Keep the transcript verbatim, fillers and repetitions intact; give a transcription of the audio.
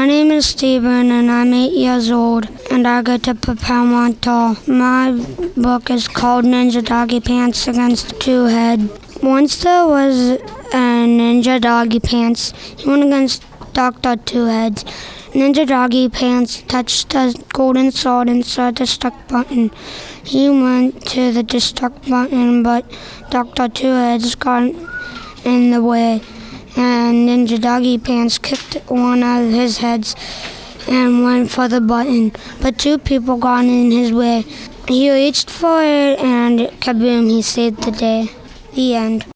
My name is Steven and I'm eight years old and I go to Papel Tall. My book is called Ninja Doggy Pants Against Two Head. Once there was a Ninja Doggy Pants. He went against Doctor Two Heads. Ninja Doggy Pants touched the golden sword inside the stuck button. He went to the destruct button, but Doctor Two Heads got in the way. And Ninja Doggy Pants kicked one of his heads and went for the button, but two people got in his way. He reached for it and kaboom, he saved the day. The end.